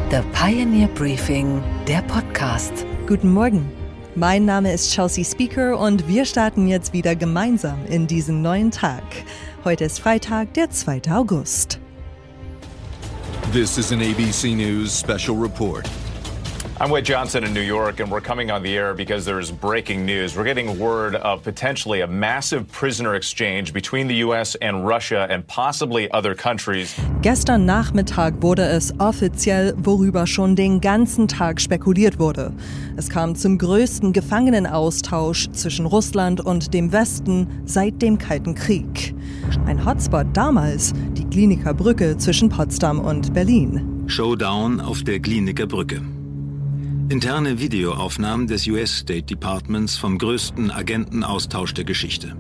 The Pioneer Briefing, der Podcast. Guten Morgen, mein Name ist Chelsea Speaker und wir starten jetzt wieder gemeinsam in diesen neuen Tag. Heute ist Freitag, der 2. August. This is an ABC News special report. I'm Whit Johnson in New York, and we're coming on the air because there's breaking news. We're getting word of potentially a massive prisoner exchange between the U.S. and Russia and possibly other countries. Gestern Nachmittag wurde es offiziell, worüber schon den ganzen Tag spekuliert wurde. Es kam zum größten Gefangenenaustausch zwischen Russland und dem Westen seit dem Kalten Krieg. Ein Hotspot damals, die Glienicke Brücke zwischen Potsdam und Berlin. Showdown auf der Glienicke Brücke. Interne Videoaufnahmen des US State Departments vom größten Agentenaustausch der Geschichte.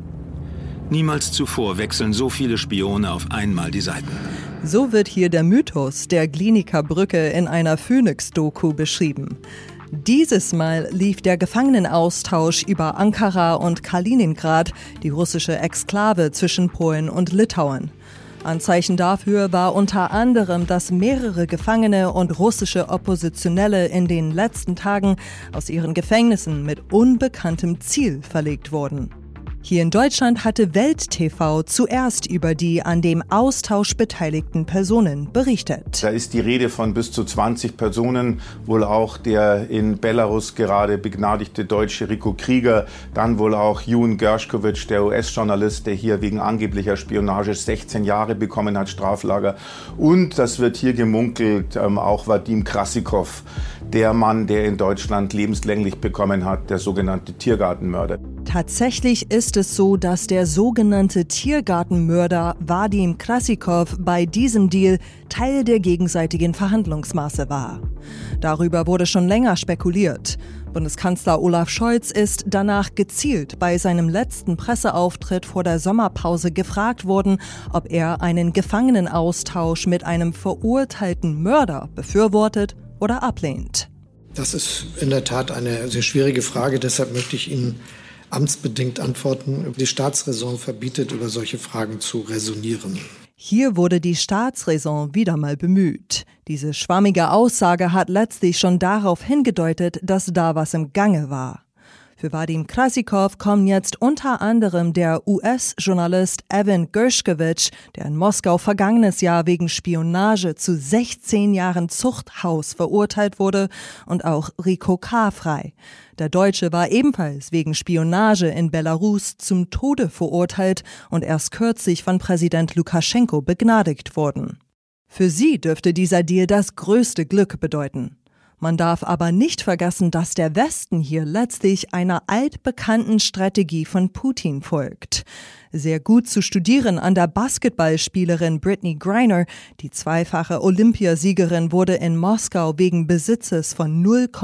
Niemals zuvor wechseln so viele Spione auf einmal die Seiten. So wird hier der Mythos der Glienicke Brücke in einer Phoenix-Doku beschrieben. Dieses Mal lief der Gefangenenaustausch über Ankara und Kaliningrad, die russische Exklave zwischen Polen und Litauen. Anzeichen dafür war unter anderem, dass mehrere Gefangene und russische Oppositionelle in den letzten Tagen aus ihren Gefängnissen mit unbekanntem Ziel verlegt wurden. Hier in Deutschland hatte Welt TV zuerst über die an dem Austausch beteiligten Personen berichtet. Da ist die Rede von bis zu 20 Personen, wohl auch der in Belarus gerade begnadigte Deutsche Rico Krieger, dann wohl auch Ewan Gershkovich, der US-Journalist, der hier wegen angeblicher Spionage 16 Jahre bekommen hat, Straflager. Und, das wird hier gemunkelt, auch Wadim Krassikov, der Mann, der in Deutschland lebenslänglich bekommen hat, der sogenannte Tiergartenmörder. Tatsächlich ist es so, dass der sogenannte Tiergartenmörder Wadim Krassikov bei diesem Deal Teil der gegenseitigen Verhandlungsmasse war. Darüber wurde schon länger spekuliert. Bundeskanzler Olaf Scholz ist danach gezielt bei seinem letzten Presseauftritt vor der Sommerpause gefragt worden, ob er einen Gefangenenaustausch mit einem verurteilten Mörder befürwortet oder ablehnt. Das ist in der Tat eine sehr schwierige Frage, deshalb möchte ich Ihnen amtsbedingt antworten. Die Staatsräson verbietet, über solche Fragen zu räsonieren. Hier wurde die Staatsräson wieder mal bemüht. Diese schwammige Aussage hat letztlich schon darauf hingedeutet, dass da was im Gange war. Für Wadim Krassikov kommen jetzt unter anderem der US-Journalist Evan Gershkovich, der in Moskau vergangenes Jahr wegen Spionage zu 16 Jahren Zuchthaus verurteilt wurde, und auch Rico K. frei. Der Deutsche war ebenfalls wegen Spionage in Belarus zum Tode verurteilt und erst kürzlich von Präsident Lukaschenko begnadigt worden. Für sie dürfte dieser Deal das größte Glück bedeuten. Man darf aber nicht vergessen, dass der Westen hier letztlich einer altbekannten Strategie von Putin folgt. Sehr gut zu studieren an der Basketballspielerin Brittney Griner. Die zweifache Olympiasiegerin wurde in Moskau wegen Besitzes von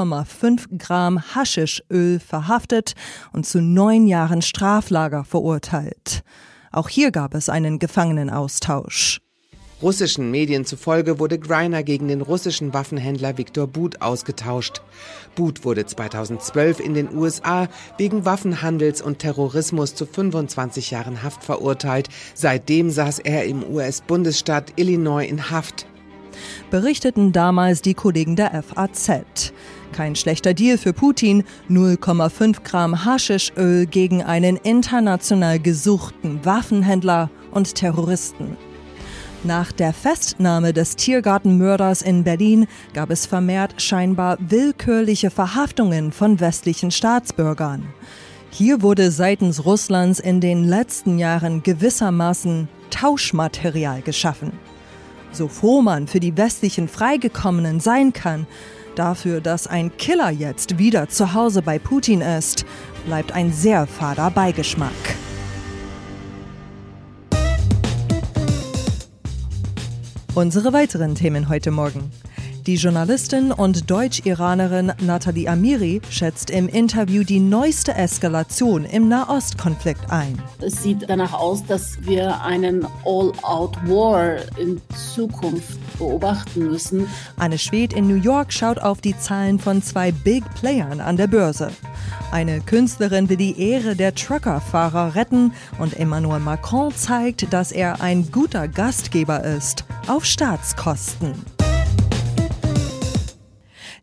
0,5 Gramm Haschischöl verhaftet und zu 9 Jahren Straflager verurteilt. Auch hier gab es einen Gefangenenaustausch. Russischen Medien zufolge wurde Griner gegen den russischen Waffenhändler Viktor But ausgetauscht. But wurde 2012 in den USA wegen Waffenhandels und Terrorismus zu 25 Jahren Haft verurteilt. Seitdem saß er im US-Bundesstaat Illinois in Haft. Berichteten damals die Kollegen der FAZ. Kein schlechter Deal für Putin, 0,5 Gramm Haschischöl gegen einen international gesuchten Waffenhändler und Terroristen. Nach der Festnahme des Tiergartenmörders in Berlin gab es vermehrt scheinbar willkürliche Verhaftungen von westlichen Staatsbürgern. Hier wurde seitens Russlands in den letzten Jahren gewissermaßen Tauschmaterial geschaffen. So froh man für die westlichen Freigekommenen sein kann, dafür, dass ein Killer jetzt wieder zu Hause bei Putin ist, bleibt ein sehr fader Beigeschmack. Unsere weiteren Themen heute Morgen. Die Journalistin und Deutsch-Iranerin Nathalie Amiri schätzt im Interview die neueste Eskalation im Nahostkonflikt ein. Es sieht danach aus, dass wir einen All-Out-War in Zukunft beobachten müssen. Anne Schwedt in New York schaut auf die Zahlen von 2 Big Playern an der Börse. Eine Künstlerin will die Ehre der Truckerfahrer retten und Emmanuel Macron zeigt, dass er ein guter Gastgeber ist, auf Staatskosten.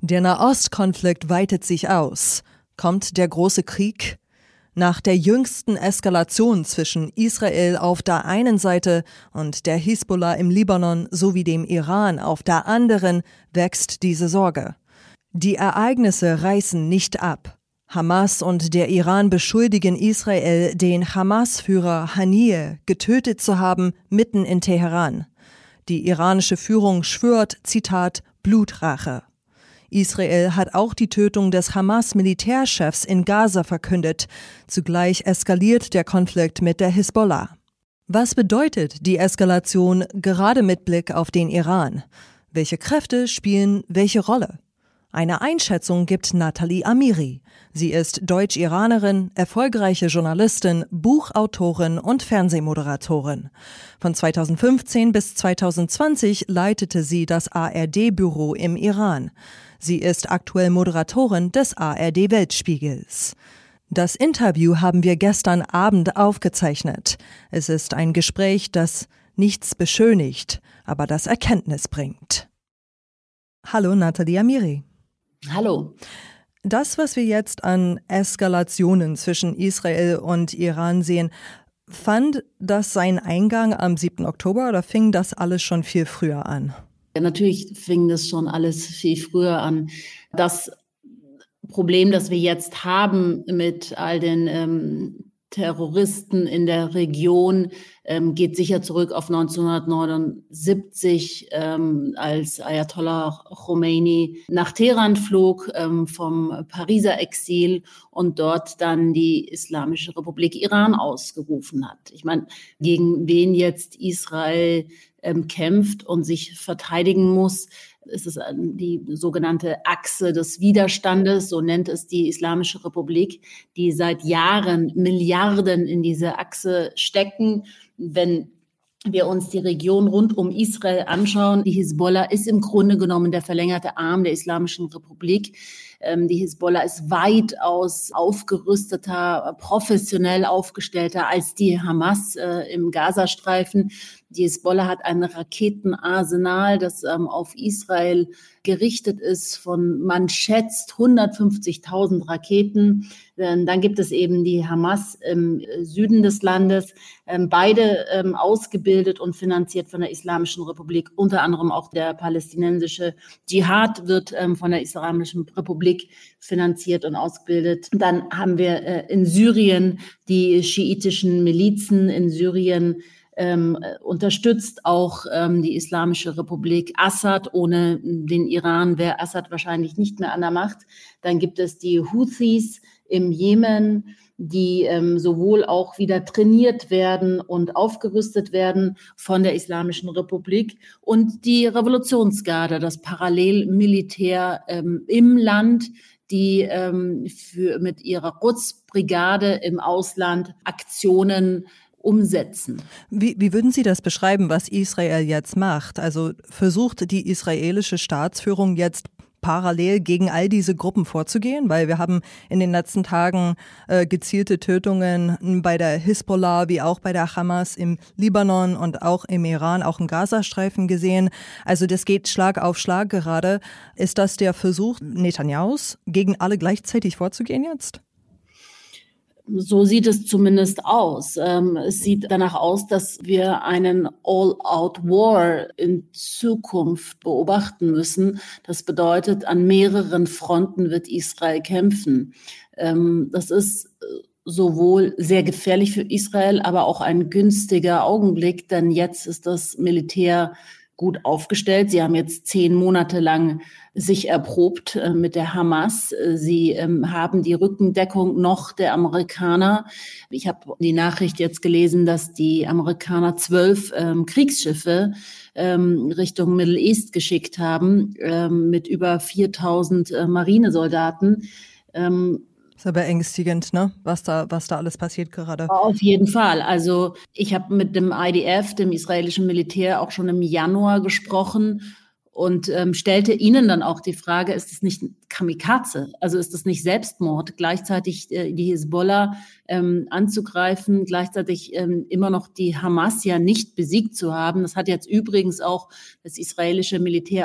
Der Nahostkonflikt weitet sich aus. Kommt der große Krieg? Nach der jüngsten Eskalation zwischen Israel auf der einen Seite und der Hisbollah im Libanon sowie dem Iran auf der anderen wächst diese Sorge. Die Ereignisse reißen nicht ab. Hamas und der Iran beschuldigen Israel, den Hamas-Führer Haniyeh getötet zu haben, mitten in Teheran. Die iranische Führung schwört, Zitat, Blutrache. Israel hat auch die Tötung des Hamas-Militärchefs in Gaza verkündet. Zugleich eskaliert der Konflikt mit der Hisbollah. Was bedeutet die Eskalation gerade mit Blick auf den Iran? Welche Kräfte spielen welche Rolle? Eine Einschätzung gibt Nathalie Amiri. Sie ist Deutsch-Iranerin, erfolgreiche Journalistin, Buchautorin und Fernsehmoderatorin. Von 2015 bis 2020 leitete sie das ARD-Büro im Iran. Sie ist aktuell Moderatorin des ARD-Weltspiegels. Das Interview haben wir gestern Abend aufgezeichnet. Es ist ein Gespräch, das nichts beschönigt, aber das Erkenntnis bringt. Hallo Nathalie Amiri. Hallo. Das, was wir jetzt an Eskalationen zwischen Israel und Iran sehen, fand das seinen Eingang am 7. Oktober oder fing das alles schon viel früher an? Ja, natürlich fing das schon alles viel früher an. Das Problem, das wir jetzt haben mit all den Terroristen in der Region, geht sicher zurück auf 1979, als Ayatollah Khomeini nach Teheran flog vom Pariser Exil und dort dann die Islamische Republik Iran ausgerufen hat. Ich meine, gegen wen jetzt Israel kämpft und sich verteidigen muss, ist es die sogenannte Achse des Widerstandes, so nennt es die Islamische Republik, die seit Jahren Milliarden in diese Achse stecken. Wenn wir uns die Region rund um Israel anschauen, die Hisbollah ist im Grunde genommen der verlängerte Arm der Islamischen Republik. Die Hisbollah ist weitaus aufgerüsteter, professionell aufgestellter als die Hamas im Gazastreifen. Die Hisbollah hat ein Raketenarsenal, das auf Israel gerichtet ist von, man schätzt, 150.000 Raketen. Dann gibt es eben die Hamas im Süden des Landes, beide ausgebildet und finanziert von der Islamischen Republik. Unter anderem auch der palästinensische Dschihad wird von der Islamischen Republik finanziert und ausgebildet. Dann haben wir in Syrien die schiitischen Milizen in Syrien, unterstützt auch die Islamische Republik Assad. Ohne den Iran wäre Assad wahrscheinlich nicht mehr an der Macht. Dann gibt es die Houthis im Jemen, die sowohl auch wieder trainiert werden und aufgerüstet werden von der Islamischen Republik, und die Revolutionsgarde, das Parallelmilitär im Land, die mit ihrer Quds-Brigade im Ausland Aktionen umsetzen. Wie würden Sie das beschreiben, was Israel jetzt macht? Also versucht die israelische Staatsführung jetzt parallel gegen all diese Gruppen vorzugehen? Weil wir haben in den letzten Tagen gezielte Tötungen bei der Hisbollah wie auch bei der Hamas im Libanon und auch im Iran, auch im Gazastreifen gesehen. Also das geht Schlag auf Schlag gerade. Ist das der Versuch Netanyahus, gegen alle gleichzeitig vorzugehen jetzt? So sieht es zumindest aus. Es sieht danach aus, dass wir einen All-out-War in Zukunft beobachten müssen. Das bedeutet, an mehreren Fronten wird Israel kämpfen. Das ist sowohl sehr gefährlich für Israel, aber auch ein günstiger Augenblick, denn jetzt ist das Militär gut aufgestellt. Sie haben jetzt 10 Monate lang sich erprobt mit der Hamas. Sie haben die Rückendeckung noch der Amerikaner. Ich habe die Nachricht jetzt gelesen, dass die Amerikaner 12 Kriegsschiffe Richtung Middle East geschickt haben mit über 4.000 Marinesoldaten. Ist aber ängstigend, ne? Was da alles passiert gerade. Auf jeden Fall. Also ich habe mit dem IDF, dem israelischen Militär, auch schon im Januar gesprochen und stellte ihnen dann auch die Frage, ist es nicht Kamikaze? Also ist es nicht Selbstmord, gleichzeitig die Hisbollah anzugreifen, gleichzeitig immer noch die Hamas ja nicht besiegt zu haben. Das hat jetzt übrigens auch das israelische Militär auch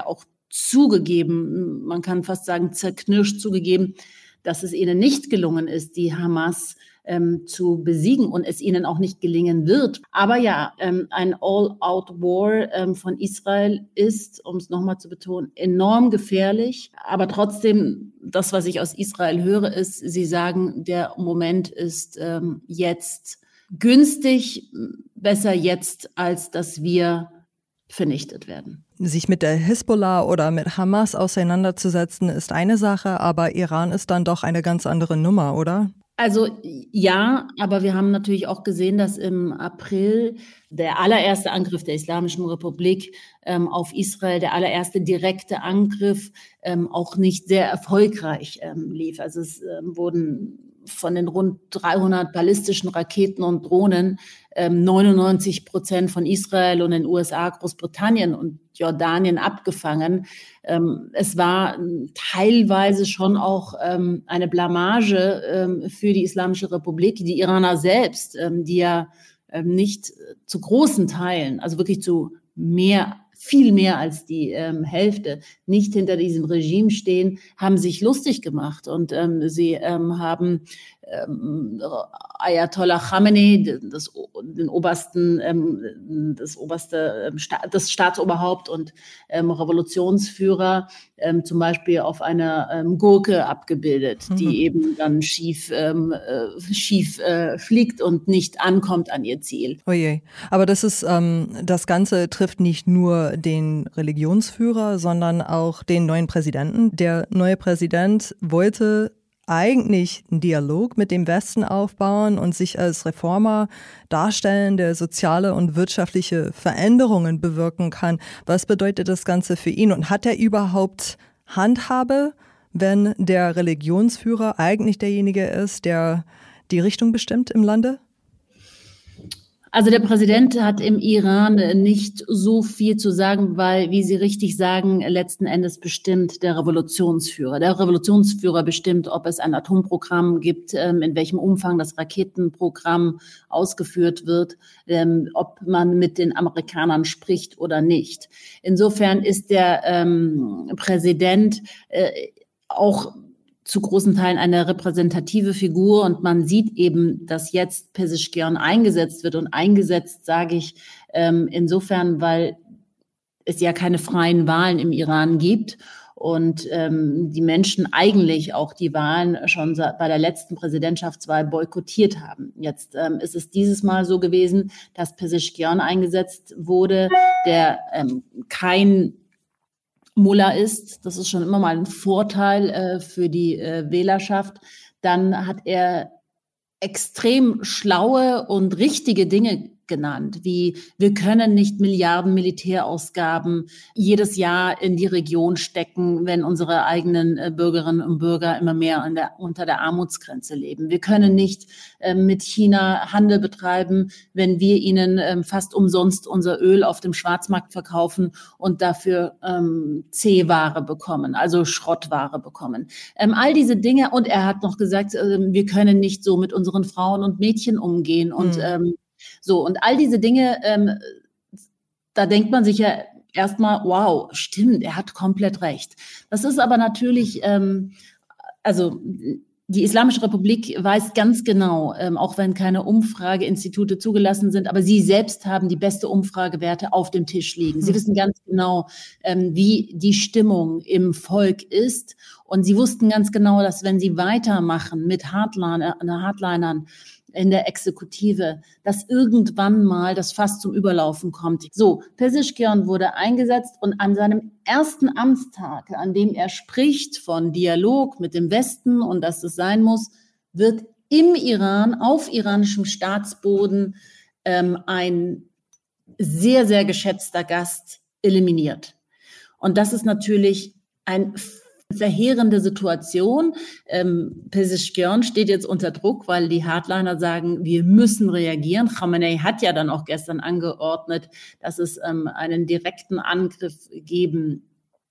zugegeben, man kann fast sagen zerknirscht zugegeben, dass es ihnen nicht gelungen ist, die Hamas zu besiegen und es ihnen auch nicht gelingen wird. Aber ja, ein All-Out-War von Israel ist, um es nochmal zu betonen, enorm gefährlich. Aber trotzdem, das, was ich aus Israel höre, ist, sie sagen, der Moment ist jetzt günstig, besser jetzt, als dass wir vernichtet werden. Sich mit der Hisbollah oder mit Hamas auseinanderzusetzen, ist eine Sache, aber Iran ist dann doch eine ganz andere Nummer, oder? Also ja, aber wir haben natürlich auch gesehen, dass im April der allererste Angriff der Islamischen Republik auf Israel, der allererste direkte Angriff, auch nicht sehr erfolgreich lief. Also es wurden von den rund 300 ballistischen Raketen und Drohnen 99% von Israel und den USA, Großbritannien und Jordanien abgefangen. Es war teilweise schon auch eine Blamage für die Islamische Republik. Die Iraner selbst, die ja nicht zu großen Teilen, also wirklich zu viel mehr als die Hälfte, nicht hinter diesem Regime stehen, haben sich lustig gemacht. Und sie haben Ayatollah Khamenei, das Staatsoberhaupt und Revolutionsführer, zum Beispiel auf einer Gurke abgebildet, die eben dann schief fliegt und nicht ankommt an ihr Ziel. Oh je. Aber das Ganze trifft nicht nur den Religionsführer, sondern auch den neuen Präsidenten. Der neue Präsident wollte eigentlich einen Dialog mit dem Westen aufbauen und sich als Reformer darstellen, der soziale und wirtschaftliche Veränderungen bewirken kann. Was bedeutet das Ganze für ihn? Und hat er überhaupt Handhabe, wenn der Religionsführer eigentlich derjenige ist, der die Richtung bestimmt im Lande? Also der Präsident hat im Iran nicht so viel zu sagen, weil, wie Sie richtig sagen, letzten Endes bestimmt der Revolutionsführer. Der Revolutionsführer bestimmt, ob es ein Atomprogramm gibt, in welchem Umfang das Raketenprogramm ausgeführt wird, ob man mit den Amerikanern spricht oder nicht. Insofern ist der Präsident auch zu großen Teilen eine repräsentative Figur und man sieht eben, dass jetzt Pezeshkian eingesetzt wird und eingesetzt, sage ich, insofern, weil es ja keine freien Wahlen im Iran gibt und die Menschen eigentlich auch die Wahlen schon bei der letzten Präsidentschaftswahl boykottiert haben. Jetzt ist es dieses Mal so gewesen, dass Pezeshkian eingesetzt wurde, der kein Mullah ist, das ist schon immer mal ein Vorteil für die Wählerschaft, dann hat er extrem schlaue und richtige Dinge genannt, wie wir können nicht Milliarden Militärausgaben jedes Jahr in die Region stecken, wenn unsere eigenen Bürgerinnen und Bürger immer mehr unter der Armutsgrenze leben. Wir können nicht mit China Handel betreiben, wenn wir ihnen fast umsonst unser Öl auf dem Schwarzmarkt verkaufen und dafür C-Ware bekommen, also Schrottware bekommen. All diese Dinge, und er hat noch gesagt, wir können nicht so mit unseren Frauen und Mädchen umgehen und und all diese Dinge, da denkt man sich ja erstmal, wow, stimmt, er hat komplett recht. Das ist aber natürlich, die Islamische Republik weiß ganz genau, auch wenn keine Umfrageinstitute zugelassen sind, aber sie selbst haben die beste Umfragewerte auf dem Tisch liegen. Sie wissen ganz genau, wie die Stimmung im Volk ist. Und sie wussten ganz genau, dass wenn sie weitermachen mit Hardlinern in der Exekutive, dass irgendwann mal das Fass zum Überlaufen kommt. So, Pezeshkian wurde eingesetzt und an seinem ersten Amtstag, an dem er spricht von Dialog mit dem Westen und dass es sein muss, wird im Iran, auf iranischem Staatsboden, ein sehr, sehr geschätzter Gast eliminiert. Und das ist natürlich ein verheerende Situation. Pezeshkian steht jetzt unter Druck, weil die Hardliner sagen, wir müssen reagieren. Khamenei hat ja dann auch gestern angeordnet, dass es einen direkten Angriff geben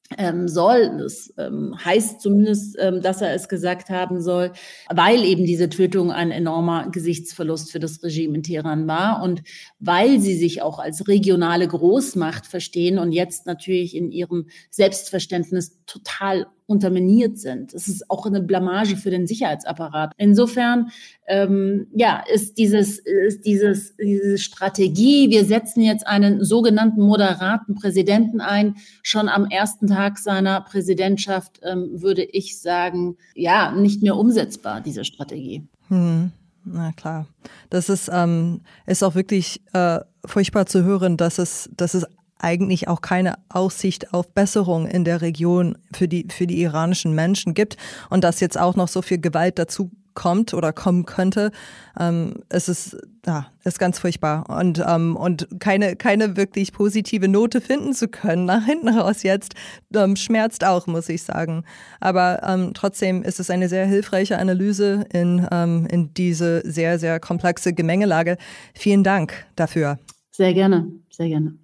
soll. Das heißt zumindest, dass er es gesagt haben soll, weil eben diese Tötung ein enormer Gesichtsverlust für das Regime in Teheran war und weil sie sich auch als regionale Großmacht verstehen und jetzt natürlich in ihrem Selbstverständnis total unterminiert sind. Es ist auch eine Blamage für den Sicherheitsapparat. Insofern ist diese Strategie, wir setzen jetzt einen sogenannten moderaten Präsidenten ein, schon am ersten Tag seiner Präsidentschaft, würde ich sagen, nicht mehr umsetzbar, diese Strategie. Na klar. Das ist auch wirklich furchtbar zu hören, dass es eigentlich auch keine Aussicht auf Besserung in der Region für die iranischen Menschen gibt und dass jetzt auch noch so viel Gewalt dazu kommt oder kommen könnte. Es ist ganz furchtbar und keine wirklich positive Note finden zu können nach hinten raus jetzt schmerzt auch, muss ich sagen. Aber trotzdem ist es eine sehr hilfreiche Analyse in diese sehr, sehr komplexe Gemengelage. Vielen Dank dafür. Sehr gerne, sehr gerne.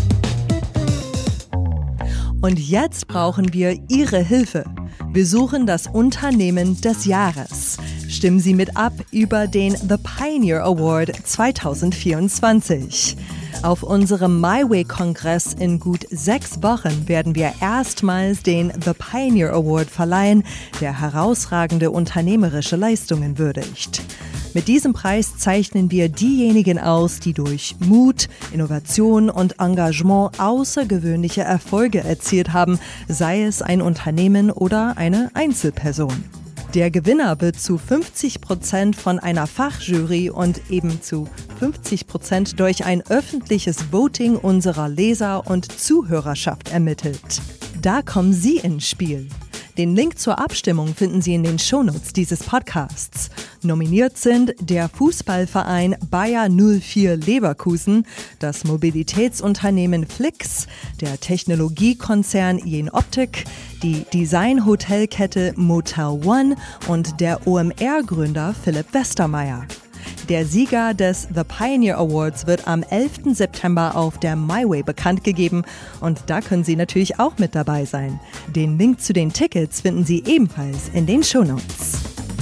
Und jetzt brauchen wir Ihre Hilfe. Wir suchen das Unternehmen des Jahres. Stimmen Sie mit ab über den The Pioneer Award 2024. Auf unserem MyWay-Kongress in gut 6 Wochen werden wir erstmals den The Pioneer Award verleihen, der herausragende unternehmerische Leistungen würdigt. Mit diesem Preis zeichnen wir diejenigen aus, die durch Mut, Innovation und Engagement außergewöhnliche Erfolge erzielt haben, sei es ein Unternehmen oder eine Einzelperson. Der Gewinner wird zu 50% von einer Fachjury und eben zu 50% durch ein öffentliches Voting unserer Leser und Zuhörerschaft ermittelt. Da kommen Sie ins Spiel. Den Link zur Abstimmung finden Sie in den Shownotes dieses Podcasts. Nominiert sind der Fußballverein Bayer 04 Leverkusen, das Mobilitätsunternehmen Flix, der Technologiekonzern Jenoptik, die Design-Hotelkette Motel One und der OMR-Gründer Philipp Westermeier. Der Sieger des The Pioneer Awards wird am 11. September auf der MyWay bekannt gegeben und da können Sie natürlich auch mit dabei sein. Den Link zu den Tickets finden Sie ebenfalls in den Shownotes.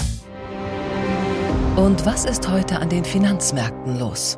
Und was ist heute an den Finanzmärkten los?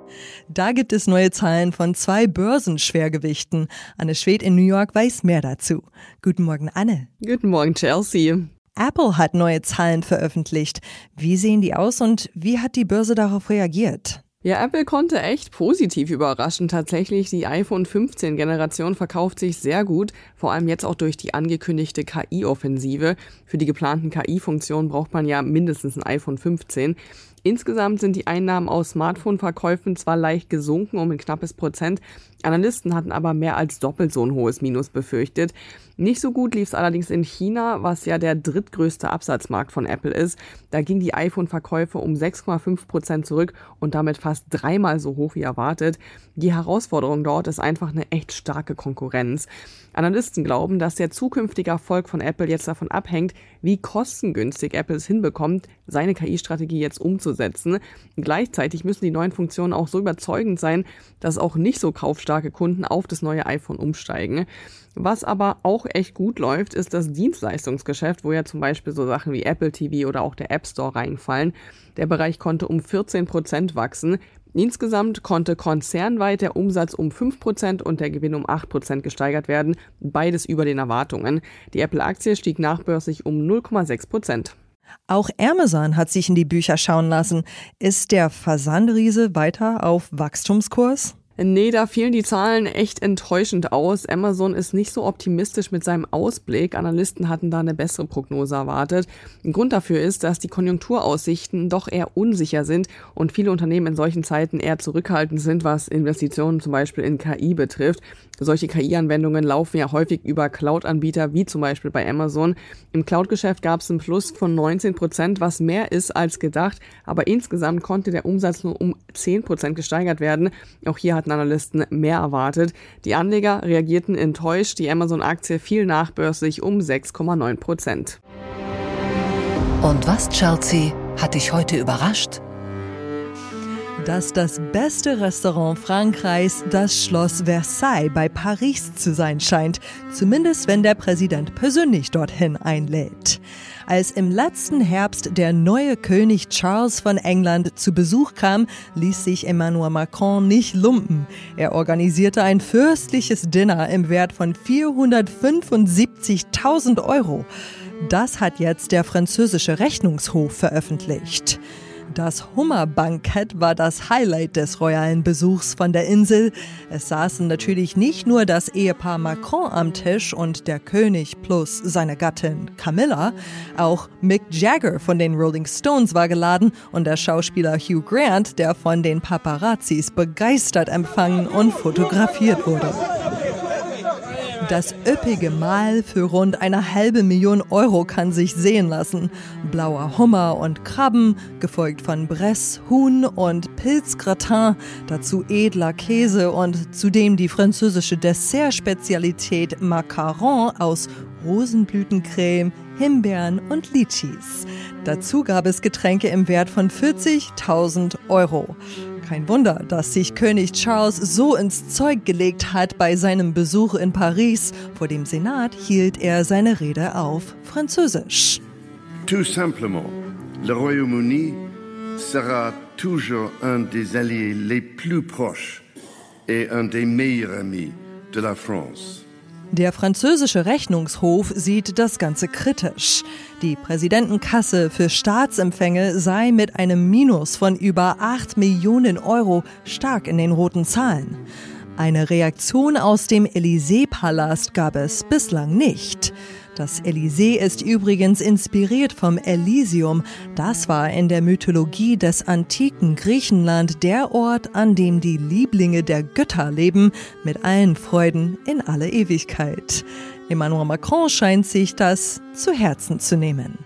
Da gibt es neue Zahlen von 2 Börsenschwergewichten. Anne Schwedt in New York weiß mehr dazu. Guten Morgen, Anne. Guten Morgen, Chelsea. Apple hat neue Zahlen veröffentlicht. Wie sehen die aus und wie hat die Börse darauf reagiert? Ja, Apple konnte echt positiv überraschen. Tatsächlich, die iPhone 15-Generation verkauft sich sehr gut, vor allem jetzt auch durch die angekündigte KI-Offensive. Für die geplanten KI-Funktionen braucht man ja mindestens ein iPhone 15. Insgesamt sind die Einnahmen aus Smartphone-Verkäufen zwar leicht gesunken um ein knappes Prozent, Analysten hatten aber mehr als doppelt so ein hohes Minus befürchtet. Nicht so gut lief es allerdings in China, was ja der drittgrößte Absatzmarkt von Apple ist. Da ging die iPhone-Verkäufe um 6,5% zurück und damit fast 3-mal so hoch wie erwartet. Die Herausforderung dort ist einfach eine echt starke Konkurrenz. Analysten glauben, dass der zukünftige Erfolg von Apple jetzt davon abhängt, wie kostengünstig Apple es hinbekommt, seine KI-Strategie jetzt umzusetzen. Gleichzeitig müssen die neuen Funktionen auch so überzeugend sein, dass auch nicht so kaufstarke Kunden auf das neue iPhone umsteigen. Was aber auch echt gut läuft, ist das Dienstleistungsgeschäft, wo ja zum Beispiel so Sachen wie Apple TV oder auch der App Store reinfallen. Der Bereich konnte um 14% wachsen. Insgesamt konnte konzernweit der Umsatz um 5% und der Gewinn um 8% gesteigert werden, beides über den Erwartungen. Die Apple-Aktie stieg nachbörslich um 0,6%. Auch Amazon hat sich in die Bücher schauen lassen. Ist der Versandriese weiter auf Wachstumskurs? Nee, da fielen die Zahlen echt enttäuschend aus. Amazon ist nicht so optimistisch mit seinem Ausblick. Analysten hatten da eine bessere Prognose erwartet. Ein Grund dafür ist, dass die Konjunkturaussichten doch eher unsicher sind und viele Unternehmen in solchen Zeiten eher zurückhaltend sind, was Investitionen zum Beispiel in KI betrifft. Solche KI-Anwendungen laufen ja häufig über Cloud-Anbieter, wie zum Beispiel bei Amazon. Im Cloud-Geschäft gab es einen Plus von 19%, was mehr ist als gedacht. Aber insgesamt konnte der Umsatz nur um 10% gesteigert werden. Auch hier hatten Analysten mehr erwartet. Die Anleger reagierten enttäuscht. Die Amazon-Aktie fiel nachbörslich um 6,9%. Und was, Chelsea, hat dich heute überrascht? Dass das beste Restaurant Frankreichs das Schloss Versailles bei Paris zu sein scheint, zumindest wenn der Präsident persönlich dorthin einlädt. Als im letzten Herbst der neue König Charles von England zu Besuch kam, ließ sich Emmanuel Macron nicht lumpen. Er organisierte ein fürstliches Dinner im Wert von 475.000 €. Das hat jetzt der französische Rechnungshof veröffentlicht. Das Hummerbankett war das Highlight des royalen Besuchs von der Insel. Es saßen natürlich nicht nur das Ehepaar Macron am Tisch und der König plus seine Gattin Camilla. Auch Mick Jagger von den Rolling Stones war geladen und der Schauspieler Hugh Grant, der von den Paparazzis begeistert empfangen und fotografiert wurde. Das üppige Mahl für rund 500.000 € kann sich sehen lassen. Blauer Hummer und Krabben, gefolgt von Bresse, Huhn und Pilzgratin, dazu edler Käse und zudem die französische Dessertspezialität Macaron aus Rosenblütencreme, Himbeeren und Litschis. Dazu gab es Getränke im Wert von 40.000 €. Kein Wunder, dass sich König Charles so ins Zeug gelegt hat bei seinem Besuch in Paris. Vor dem Senat hielt er seine Rede auf Französisch. Tout simplement, le Royaume-Uni sera toujours un des alliés les plus proches et un des meilleurs amis de la France. Der französische Rechnungshof sieht das Ganze kritisch. Die Präsidentenkasse für Staatsempfänge sei mit einem Minus von über 8 Millionen € stark in den roten Zahlen. Eine Reaktion aus dem Élysée-Palast gab es bislang nicht. Das Élysée ist übrigens inspiriert vom Elysium. Das war in der Mythologie des antiken Griechenland der Ort, an dem die Lieblinge der Götter leben, mit allen Freuden in alle Ewigkeit. Emmanuel Macron scheint sich das zu Herzen zu nehmen.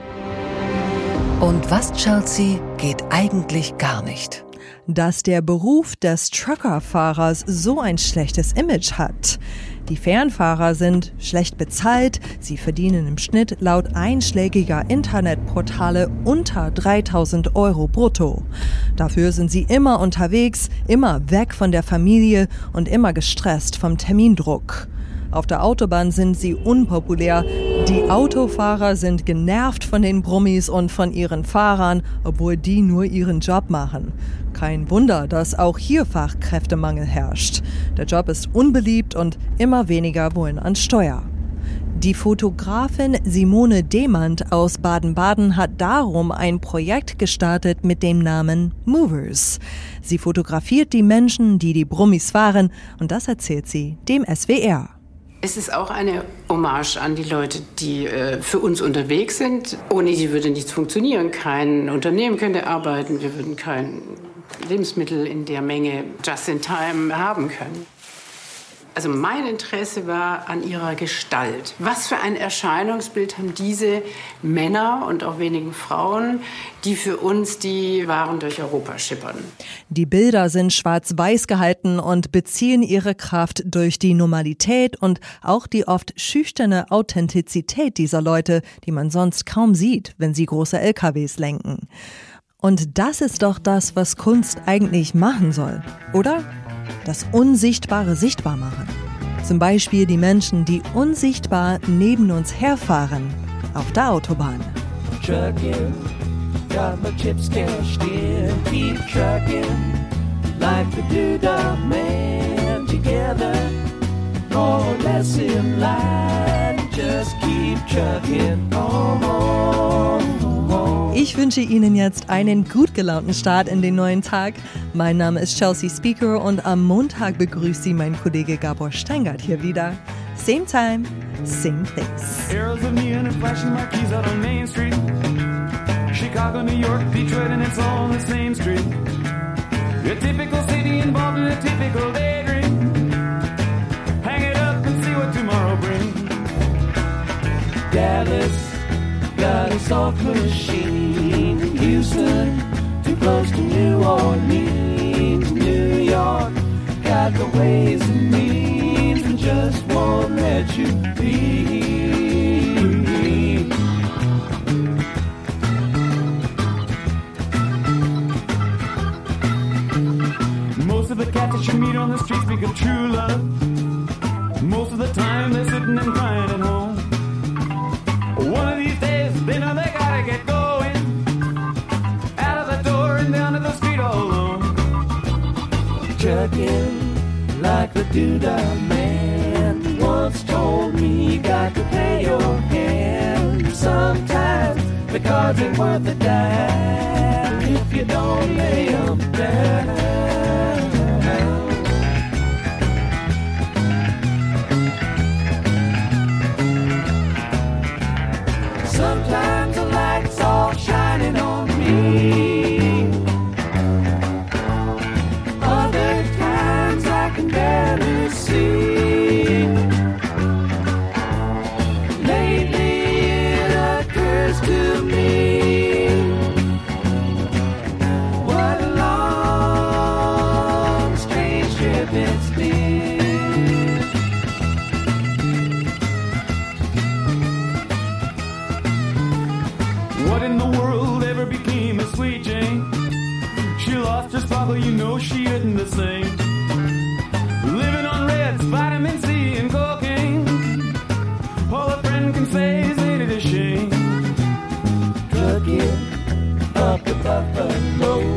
Und was, Chelsea, geht eigentlich gar nicht? Dass der Beruf des Truckerfahrers so ein schlechtes Image hat. Die Fernfahrer sind schlecht bezahlt, sie verdienen im Schnitt laut einschlägiger Internetportale unter 3.000 € brutto. Dafür sind sie immer unterwegs, immer weg von der Familie und immer gestresst vom Termindruck. Auf der Autobahn sind sie unpopulär. Die Autofahrer sind genervt von den Brummis und von ihren Fahrern, obwohl die nur ihren Job machen. Kein Wunder, dass auch hier Fachkräftemangel herrscht. Der Job ist unbeliebt und immer weniger wollen ans Steuer. Die Fotografin Simone Demand aus Baden-Baden hat darum ein Projekt gestartet mit dem Namen Movers. Sie fotografiert die Menschen, die Brummis fahren, und das erzählt sie dem SWR. Es ist auch eine Hommage an die Leute, die für uns unterwegs sind. Ohne die würde nichts funktionieren. Kein Unternehmen könnte arbeiten. Wir würden kein Lebensmittel in der Menge just in time haben können. Also mein Interesse war an ihrer Gestalt. Was für ein Erscheinungsbild haben diese Männer und auch wenigen Frauen, die für uns die Waren durch Europa schippern? Die Bilder sind schwarz-weiß gehalten und beziehen ihre Kraft durch die Normalität und auch die oft schüchterne Authentizität dieser Leute, die man sonst kaum sieht, wenn sie große LKWs lenken. Und das ist doch das, was Kunst eigentlich machen soll, oder? Das Unsichtbare sichtbar machen. Zum Beispiel die Menschen, die unsichtbar neben uns herfahren auf der Autobahn. Trucking, got my chips cashed in, keep trucking, like the Doodah Man together, more or less in line, just keep trucking on. Ich wünsche Ihnen jetzt einen gut gelaunten Start in den neuen Tag. Mein Name ist Chelsea Speaker und am Montag begrüßt Sie mein Kollege Gabor Steingart hier wieder. Same time, same place. Arrows of neon and flashing marquees out on Main Street. Chicago, New York, Detroit, and it's all on the same street. A typical city involved in a typical daydream. Hang it up and see what tomorrow brings. Dallas got a soft machine. Houston, too close to New Orleans. New York got the ways and means and just won't let you be. doo-dah man once told me you got to pay your hand. Sometimes the cards ain't worth a dime if you don't lay 'em down. Sometimes the light's all shining on me. Other times I can barely see. Lately it occurs to me, what a long, strange trip it's been. What in the world ever became of Sweet Jane? She lost her sparkle, you know she isn't the same. Living on Reds, vitamin C and cocaine. All a friend can say is ain't it a shame? Truck it up to Buffalo.